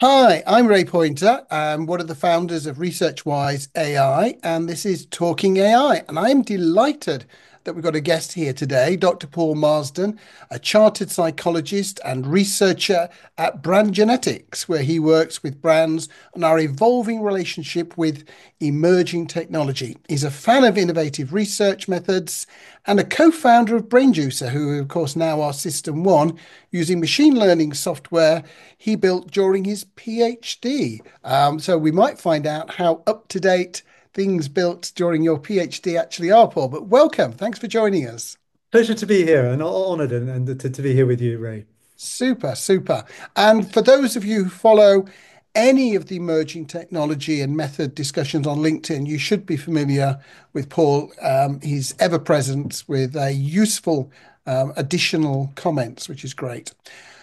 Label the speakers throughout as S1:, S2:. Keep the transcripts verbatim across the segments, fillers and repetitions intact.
S1: Hi, I'm Ray Pointer. I'm one of the founders of ResearchWise A I, and this is Talking A I. And I'm delighted that we've got a guest here today, Doctor Paul Marsden, a chartered psychologist and researcher at Brand Genetics, where he works with brands on our evolving relationship with emerging technology. He's a fan of innovative research methods and a co-founder of BrainJuicer, who, of course, now are System One, using machine learning software he built during his PhD. Um, so we might find out how up to date things built during your PhD actually are, Paul. But welcome. Thanks for joining us.
S2: Pleasure to be here and honored and, and to, to be here with you, Ray.
S1: Super, super. And for those of you who follow any of the emerging technology and method discussions on LinkedIn, you should be familiar with Paul. Um, he's ever present with uh, useful um, additional comments, which is great.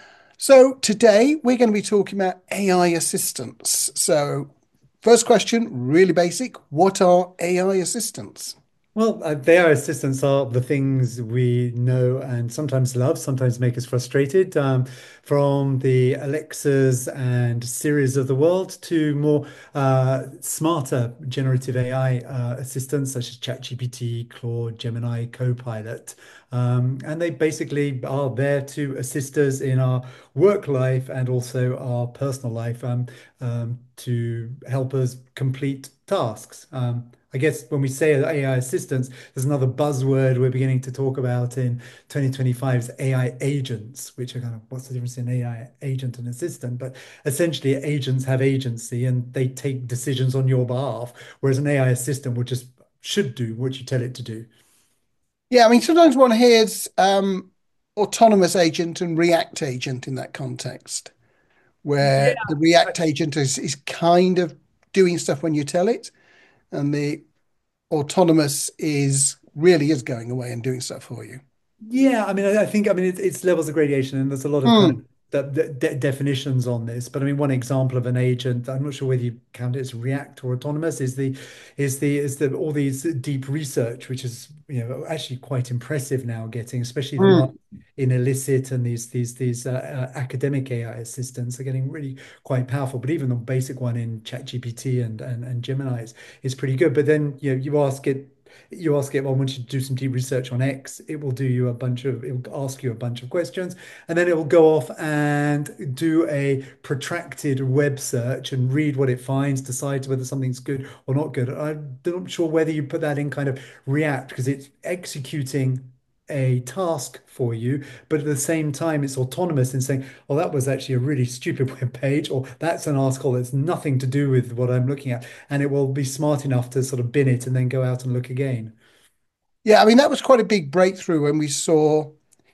S1: So today we're going to be talking about A I assistants. So first question, really basic. What are A I assistants?
S2: Well, uh, A I assistants are the things we know and sometimes love, sometimes make us frustrated, um, from the Alexas and Siris of the world to more uh, smarter generative A I uh, assistants such as ChatGPT, Claude, Gemini, Copilot. Um, and they basically are there to assist us in our work life and also our personal life, um, um, to help us complete tasks. Um, I guess when we say A I assistants, there's another buzzword we're beginning to talk about in twenty twenty-five is A I agents, which are kind of what's the difference in A I agent and assistant? But essentially, agents have agency and they take decisions on your behalf, whereas an A I assistant will just should do what you tell it to do.
S1: Yeah, I mean, sometimes one hears um, autonomous agent and react agent in that context, where the
S2: Yeah.
S1: react agent is, is kind of doing stuff when you tell it, and the autonomous is really is going away and doing stuff for you.
S2: Yeah, I mean, I, I think, I mean, it's, it's levels of gradation, and there's a lot of kind of
S1: Hmm.
S2: de de definitions on this. But I mean, one example of an agent, I'm not sure whether you count it as React or autonomous, is the is the is the all these deep research, which is you know actually quite impressive now, getting especially the one
S1: Hmm.
S2: in illicit and these these these uh, uh, academic A I assistants are getting really quite powerful. But even the basic one in ChatGPT and and and Gemini is, is pretty good. But then you know you ask it you ask it, well, once you do some deep research on X, it will do you a bunch of, it will ask you a bunch of questions, and then it will go off and do a protracted web search and read what it finds, decides whether something's good or not good. I'm not sure whether you put that in kind of React because it's executing a task for you, but at the same time, it's autonomous in saying, "Oh, that was actually a really stupid web page," or "That's an article that's nothing to do with what I'm looking at," and it will be smart enough to sort of bin it and then go out and look again.
S1: Yeah, I mean, that was quite a big breakthrough when we saw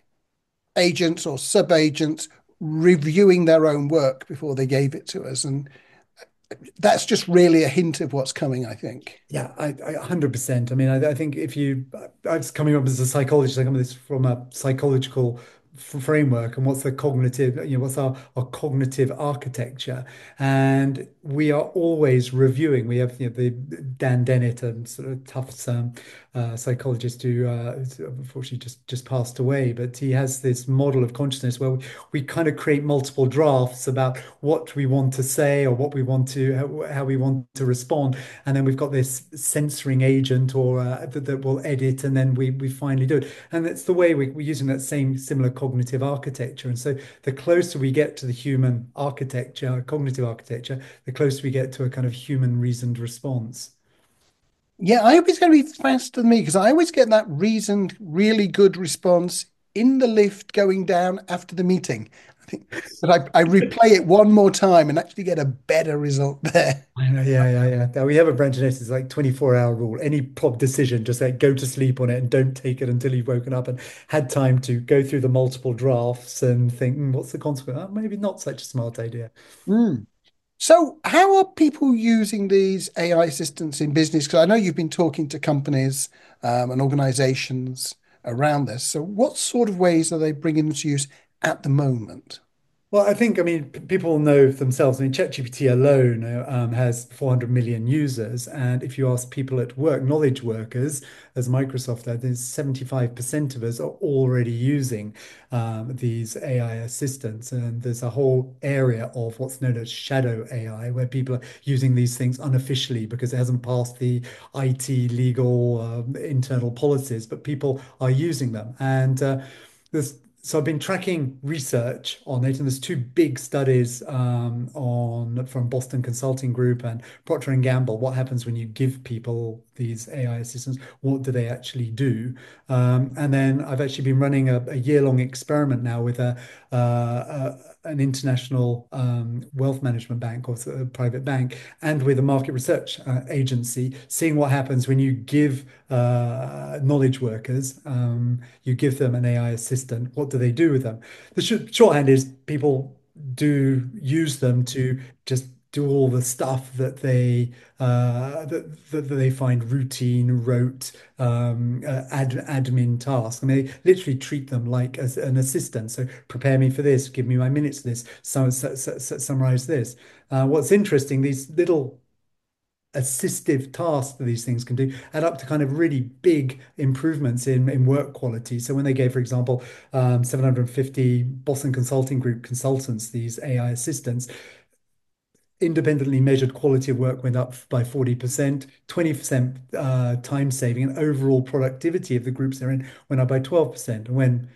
S1: agents or sub-agents reviewing their own work before they gave it to us. And that's just really a hint of what's coming, I think.
S2: Yeah, I, I one hundred percent. I mean, I, I think if you, I was coming up as a psychologist, I come at this from a psychological f- framework and what's the cognitive, you know, what's our, our cognitive architecture. And we are always reviewing. We have, you know, the Dan Dennett, and sort of Tufts um, uh, psychologist who uh, who's unfortunately just, just passed away, but he has this model of consciousness where we, we kind of create multiple drafts about what we want to say or what we want to, how, how we want to respond. And then we've got this censoring agent or uh, that, that will edit, and then we we finally do it. And it's the way we, we're using that same similar cognitive architecture. And so the closer we get to the human architecture, cognitive architecture, the closer we get to a kind of human reasoned response.
S1: Yeah, I hope it's going to be faster than me because I always get that reasoned, really good response in the lift going down after the meeting. I think, but I, I replay it one more time and actually get a better result there.
S2: I know, yeah, yeah, yeah. Now we have a branch it's like twenty-four hour rule. Any pop decision, just like go to sleep on it and don't take it until you've woken up and had time to go through the multiple drafts and think, "Hmm, what's the consequence? Oh, maybe not such a smart idea."
S1: Mm. So, how are people using these A I assistants in business? Because I know you've been talking to companies um, and organizations around this. So, what sort of ways are they bringing them to use at the moment?
S2: Well, I think, I mean, p- people know themselves. I mean, ChatGPT alone uh, um, has four hundred million users. And if you ask people at work, knowledge workers, as Microsoft does, there's seventy-five percent of us are already using um, these A I assistants. And there's a whole area of what's known as shadow A I, where people are using these things unofficially because it hasn't passed the I T legal um, internal policies, but people are using them. And uh, there's so I've been tracking research on it, and there's two big studies um, on from Boston Consulting Group and Procter and Gamble. What happens when you give people these A I assistants? What do they actually do? Um, and then I've actually been running a, a year-long experiment now with a, uh, a an international um, wealth management bank or a private bank, and with a market research uh, agency, seeing what happens when you give uh, knowledge workers. Um, you give them an A I assistant. What do they do with them? The sh shorthand is people do use them to just do all the stuff that they uh, that, that they find routine, rote, um, uh, ad, admin tasks. I mean, they literally treat them like as an assistant. So prepare me for this, give me my minutes for this, so, so, so, so summarize this. Uh, what's interesting, these little assistive tasks that these things can do add up to kind of really big improvements in, in work quality. So when they gave, for example, um, seven hundred fifty Boston Consulting Group consultants, these A I assistants, independently measured quality of work went up by forty percent, twenty percent uh, time saving, and overall productivity of the groups they're in went up by twelve percent. And when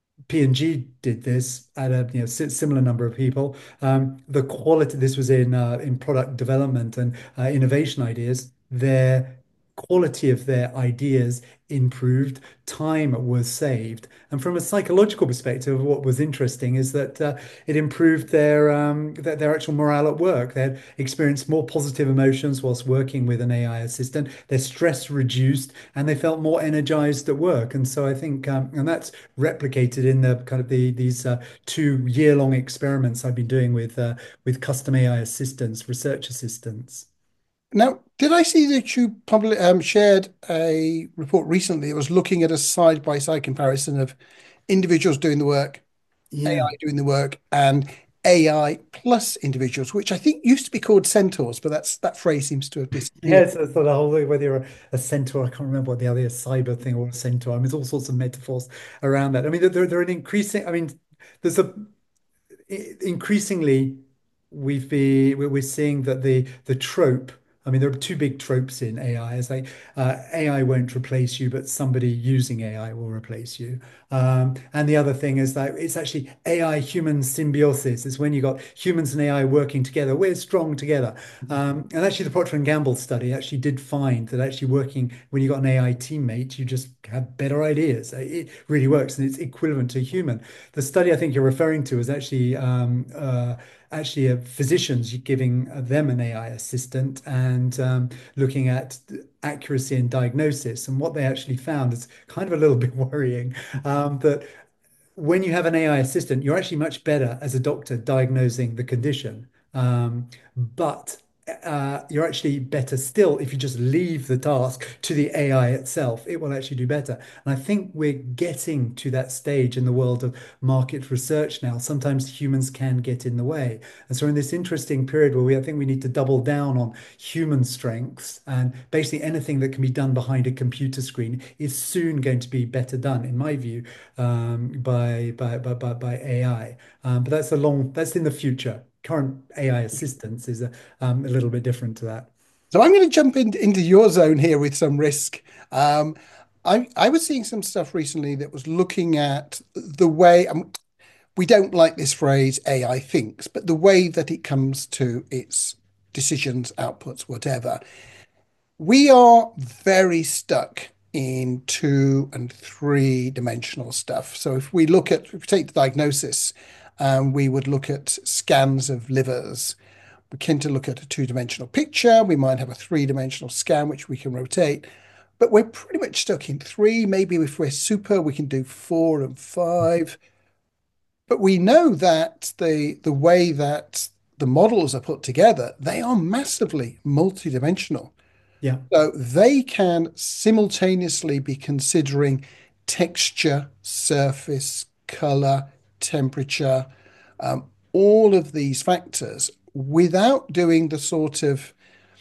S2: P and G did this at a you know similar number of people. Um, the quality, this was in uh, in product development and uh, innovation ideas. Their quality of their ideas improved, time was saved, and from a psychological perspective, what was interesting is that uh, it improved their um, their, their actual morale at work. They had experienced more positive emotions whilst working with an A I assistant. Their stress reduced, and they felt more energized at work. And so I think, um, and that's replicated in the kind of the these uh, two year-long experiments I've been doing with uh, with custom A I assistants, research assistants.
S1: Now, did I see that you public um, shared a report recently that was looking at a side-by-side comparison of individuals doing the work,
S2: Yeah.
S1: A I doing the work, and A I plus individuals, which I think used to be called centaurs, but that's that phrase seems to have
S2: Yeah,
S1: disappeared.
S2: it's, it's sort of whole whether you're a, a centaur, I can't remember what the other is, cyber thing or a centaur. I mean, there's all sorts of metaphors around that. I mean, they're, they're an increasing, I mean, there's a increasingly we've been we're we're seeing that the the trope, I mean, there are two big tropes in A I. It's like uh, A I won't replace you, but somebody using A I will replace you. Um, and the other thing is that it's actually A I human symbiosis. It's when you got humans and A I working together. We're strong together. Um, and actually, the Procter and Gamble study actually did find that actually working when you got an A I teammate, you just have better ideas. It really works, and it's equivalent to a human. The study I think you're referring to is actually um, uh, actually a physicians giving them an A I assistant and um, looking at accuracy in diagnosis. And what they actually found is kind of a little bit worrying um, that when you have an A I assistant, you're actually much better as a doctor diagnosing the condition. Um, but uh, you're actually better still if you just leave the task to the A I itself. It will actually do better. And I think we're getting to that stage in the world of market research now. Sometimes humans can get in the way. And so, in this interesting period where we, I think we need to double down on human strengths, and basically anything that can be done behind a computer screen is soon going to be better done, in my view, um, by, by, by, by, by A I. Um, but that's a long, that's in the future. Current A I assistance is a, um, a little bit different to that.
S1: So I'm going to jump in, into your zone here with some risk. Um, I I was seeing some stuff recently that was looking at the way um, we don't like this phrase A I thinks, but the way that it comes to its decisions, outputs, whatever. We are very stuck in two and three dimensional stuff. So if we look at, if we take the diagnosis, um, we would look at scans of livers. We tend to look at a two-dimensional picture. We might have a three-dimensional scan, which we can rotate. But we're pretty much stuck in three. Maybe if we're super, we can do four and five. But we know that the the way that the models are put together, they are massively multidimensional.
S2: Yeah.
S1: So they can simultaneously be considering texture, surface, color, temperature. all of these factors without doing the sort of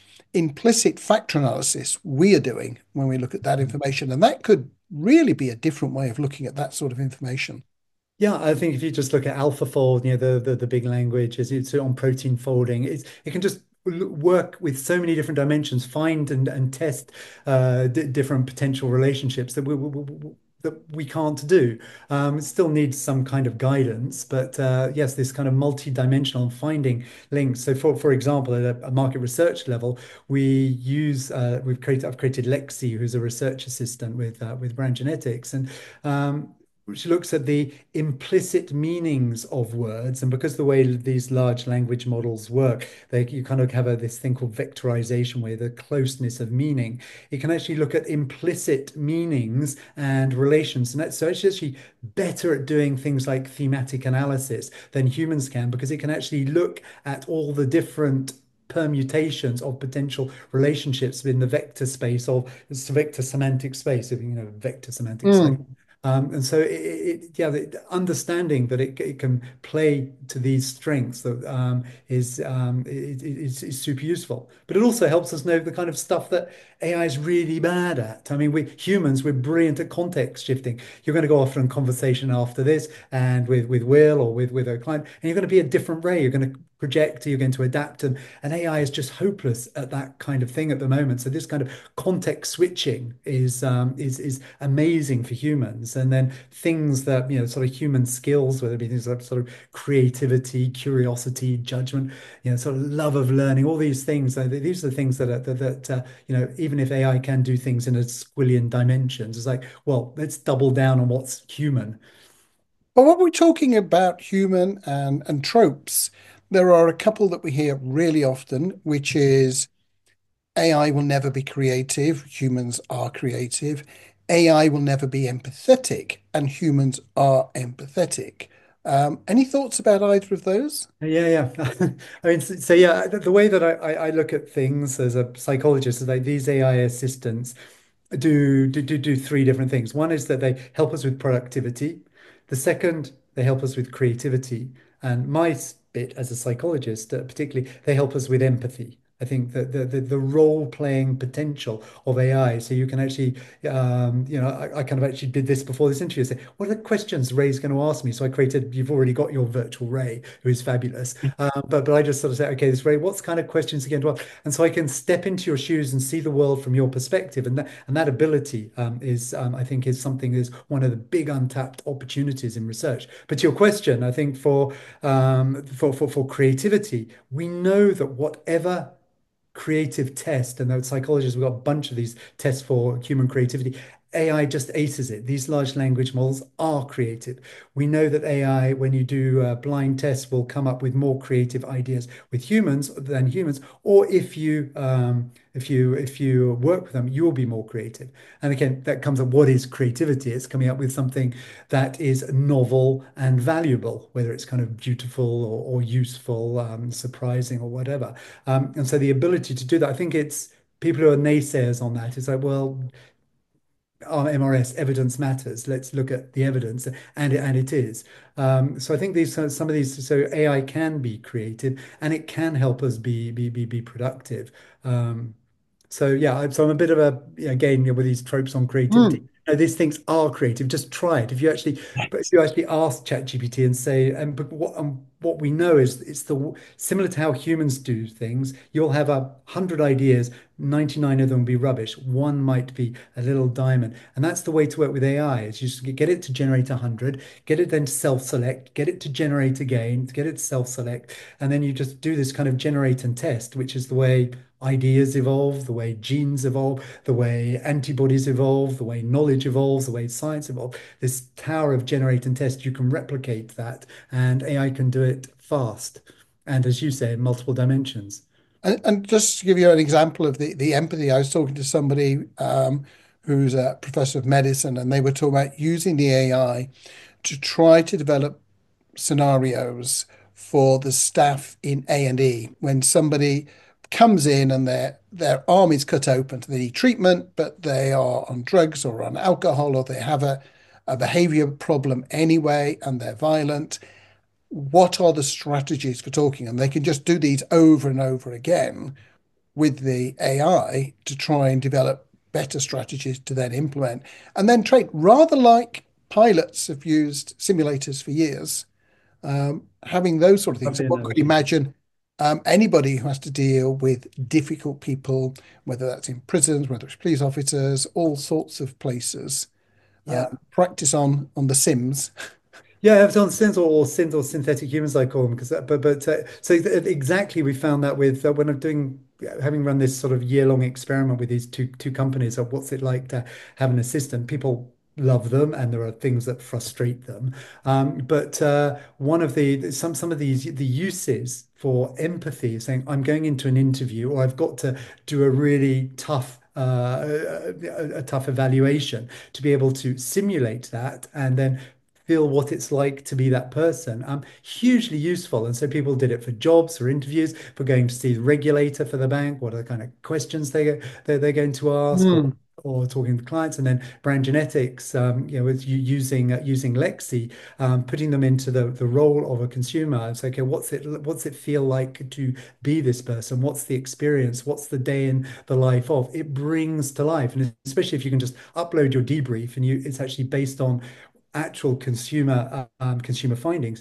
S1: implicit factor analysis we are doing when we look at that information. And that could really be a different way of looking at that sort of information.
S2: Yeah, I think if you just look at AlphaFold, you know, the the, the big languages, it's on protein folding. It's, it can just l- work with so many different dimensions, find and, and test uh, d different potential relationships that we, we, we- that we can't do. Um, it still needs some kind of guidance, but uh, yes, this kind of multi-dimensional finding links. So, for for example, at a, a market research level, we use uh, we've created I've created Lexi, who's a research assistant with uh, with Brand Genetics, and um, which looks at the implicit meanings of words. And because the way these large language models work, they you kind of have a, this thing called vectorization, where the closeness of meaning, it can actually look at implicit meanings and relations. And that's, so it's actually better at doing things like thematic analysis than humans can, because it can actually look at all the different permutations of potential relationships in the vector space of vector semantic space, if you know vector semantic space.
S1: Mm.
S2: Um, and so, it, it, yeah, the understanding that it, it can play to these strengths that um, is, um, it, it- is is super useful. But it also helps us know the kind of stuff that A I is really bad at. I mean, we humans, we're brilliant at context shifting. You're going to go off on conversation after this, and with with Will or with with a client, and you're going to be a different Ray. You're going to project, you're going to adapt, and and A I is just hopeless at that kind of thing at the moment. So this kind of context switching is um, is is amazing for humans. And then things that, you know, sort of human skills, whether it be things like sort of creativity, curiosity, judgment, you know, sort of love of learning, all these things. uh, These are the things that are, that, that uh, you know, even if A I can do things in a squillion dimensions, it's like, well, let's double down on what's human.
S1: But when we're talking about human and, and tropes, there are a couple that we hear really often, which is A I will never be creative, humans are creative. A I will never be empathetic, and humans are empathetic. Um, any thoughts about either of those?
S2: Yeah, yeah. I mean, so, so yeah, the, the way that I, I, I look at things as a psychologist is like these A I assistants do, do do do three different things. One is that they help us with productivity. The second, they help us with creativity. And my bit as a psychologist, uh, particularly, they help us with empathy. I think that the, the, the role playing potential of A I. So you can actually, um, you know, I, I kind of actually did this before this interview. Say, what are the questions Ray's going to ask me? So I created, you've already got your virtual Ray, who is fabulous. Um, but but I just sort of say, okay, this Ray, what's kind of questions again to ask? And so I can step into your shoes and see the world from your perspective. And that and that ability um, is, um, I think, is something is one of the big untapped opportunities in research. But to your question, I think for um, for for for creativity, we know that whatever creative test, and the psychologists, we've got a bunch of these tests for human creativity. A I just aces it. These large language models are creative. We know that A I, when you do uh, blind tests, will come up with more creative ideas with humans than humans. Or if you um, if you if you work with them, you'll be more creative. And again, that comes up. What is creativity? It's coming up with something that is novel and valuable, whether it's kind of beautiful or, or useful, um, surprising or whatever. Um, and so the ability to do that, I think it's people who are naysayers on that. It's like, well, our M R S evidence matters. Let's look at the evidence, and it, and it is. Um, so I think these some of these. So A I can be creative, and it can help us be be be be productive. Um, so yeah, I- so I'm a bit of a again, you know, with these tropes on creativity.
S1: Mm.
S2: No, these things are creative. Just try it. If you actually, but if you actually ask ChatGPT and say, and but what um, what we know is it's the similar to how humans do things. You'll have a hundred ideas, ninety-nine of them will be rubbish. One might be a little diamond, and that's the way to work with A I. Is you just get it to generate a hundred, get it then to self-select, get it to generate again, get it to self-select, and then you just do this kind of generate and test, which is the way ideas evolve, the way genes evolve, the way antibodies evolve, the way knowledge evolves, the way science evolves. This tower of generate and test, you can replicate that, and A I can do it fast. And as you say, in multiple dimensions.
S1: And, and just to give you an example of the, the empathy, I was talking to somebody um, who's a professor of medicine, and they were talking about using the A I to try to develop scenarios for the staff in A and E when somebody comes in and their their arm is cut open, they need treatment, but they are on drugs or on alcohol, or they have a, a behavior problem anyway, and they're violent. what are the strategies for talking? And they can just do these over and over again with the A I to try and develop better strategies to then implement and then train, rather like pilots have used simulators for years, um, having those sort of
S2: Love
S1: things. So
S2: the
S1: one could
S2: analogy.
S1: imagine um, anybody who has to deal with difficult people, whether that's in prisons, whether it's police officers, all sorts of places, um,
S2: Yeah.
S1: practice on on the Sims.
S2: Yeah, it's on synth or, or synth or synthetic humans, I call them, because but but uh, so th- exactly we found that with uh, when I'm doing having run this sort of year-long experiment with these two two companies of what's it like to have an assistant. People love them, and there are things that frustrate them. Um, but uh, one of the some some of these the uses for empathy is saying I'm going into an interview or I've got to do a really tough. Uh, a, a tough evaluation to be able to simulate that and then feel what it's like to be that person. Um, hugely useful. And so people did it for jobs, for interviews, for going to see the regulator for the bank, what are the kind of questions they go, they're, they're going to ask, or
S1: Hmm.
S2: or talking to clients, and then brand genetics, um, you know, with you using uh, using Lexi, um, putting them into the the role of a consumer. It's like, okay, what's it what's it feel like to be this person? What's the experience? What's the day in the life of? It brings to life, and especially if you can just upload your debrief and you, it's actually based on actual consumer um, consumer findings,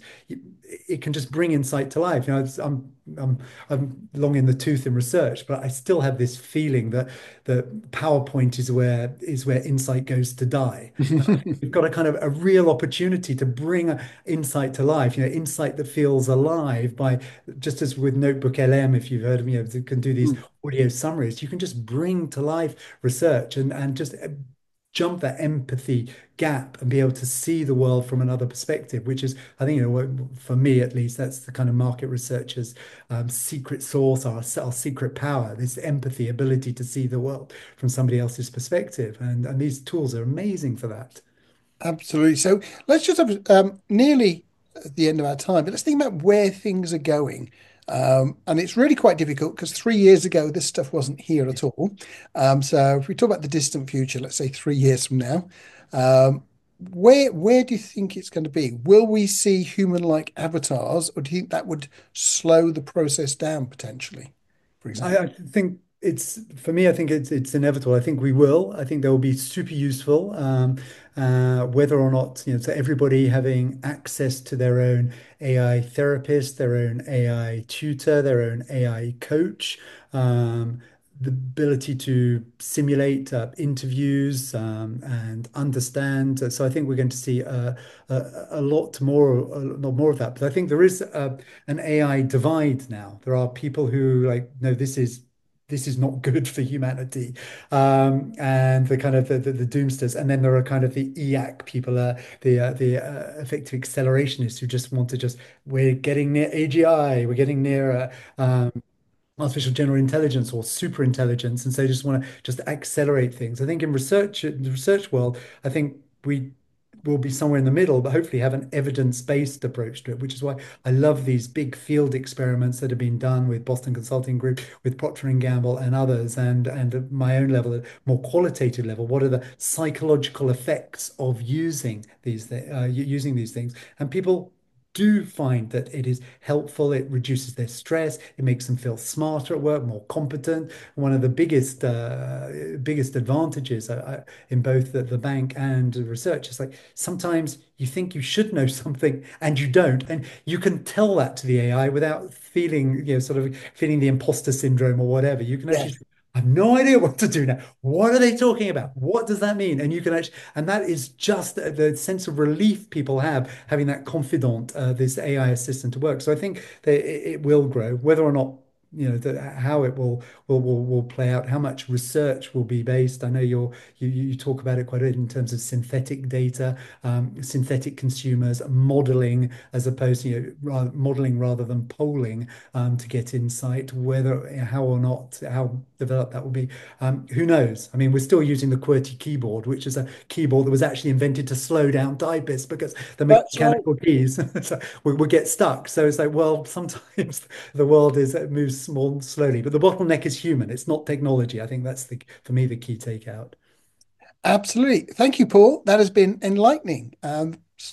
S2: it can just bring insight to life. You know, it's, I'm I'm I'm long in the tooth in research, but I still have this feeling that the PowerPoint is where is where insight goes to die. And I think we've got a kind of a real opportunity to bring a insight to life. You know, insight that feels alive by just as with Notebook L M, if you've heard of me, you know, can do these audio summaries. You can just bring to life research and and just jump that empathy gap and be able to see the world from another perspective, which is, I think, you know, for me at least, that's the kind of market researchers' um, secret sauce, our, our secret power, this empathy, ability to see the world from somebody else's perspective. And, and these tools are amazing for that.
S1: Absolutely. So let's just have um, nearly at the end of our time, but let's think about where things are going. Um, and it's really quite difficult because three years ago, this stuff wasn't here at all. Um, so if we talk about the distant future, let's say three years from now, um, where where do you think it's going to be? Will we see human-like avatars, or do you think that would slow the process down potentially, for
S2: I,
S1: example?
S2: I think it's for me. I think it's it's inevitable. I think we will. I think they will be super useful. Um, uh, whether or not you know, so everybody having access to their own A I therapist, their own A I tutor, their own A I coach, um, the ability to simulate uh, interviews um, and understand. So I think we're going to see a, a, a lot more, a lot more of that. But I think there is a, an A I divide now. There are people who like, no, this is this is not good for humanity, um, and the kind of the, the, the doomsters, and then there are kind of the E A C people, uh, the uh, the uh, effective accelerationists who just want to just we're getting near A G I, we're getting near uh, um, artificial general intelligence or super intelligence, and so they just want to just accelerate things. I think in research, in the research world, I think we will be somewhere in the middle, but hopefully have an evidence-based approach to it, which is why I love these big field experiments that have been done with Boston Consulting Group, with Procter and Gamble and others, and and at my own level, at more qualitative level. What are the psychological effects of using these th uh, using these things? And people do find that it is helpful. It reduces their stress. It makes them feel smarter at work, more competent. One of the biggest uh, biggest advantages uh, uh, in both the, the bank and the research is like sometimes you think you should know something and you don't, and you can tell that to the A I without feeling, you know, sort of feeling the imposter syndrome or whatever. You can actually
S1: Yes.
S2: say, I have no idea what to do now. What are they talking about? What does that mean? And you can actually, and that is just the, the sense of relief people have having that confidant, uh, this A I assistant to work. So I think that it, it will grow, whether or not, you know, the, how it will, will will will play out, how much research will be based. I know you're you you talk about it quite a bit in terms of synthetic data, um, synthetic consumers, modeling as opposed to, you know, rather, modeling rather than polling, um, to get insight. Whether how or not how developed that will be, um, who knows? I mean, we're still using the QWERTY keyboard, which is a keyboard that was actually invented to slow down typists because the
S1: That's right.
S2: mechanical keys so we, we get stuck. So it's like, well, sometimes the world is it moves small slowly, but the bottleneck is human. It's not technology. I think that's the for me the key takeout.
S1: Absolutely. Thank you, Paul. That has been enlightening. Um,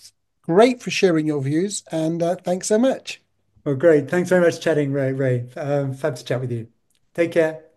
S1: Great for sharing your views, and uh, thanks so much.
S2: Well, great. Thanks very much for chatting, Ray. Ray, um, fab to chat with you. Take care.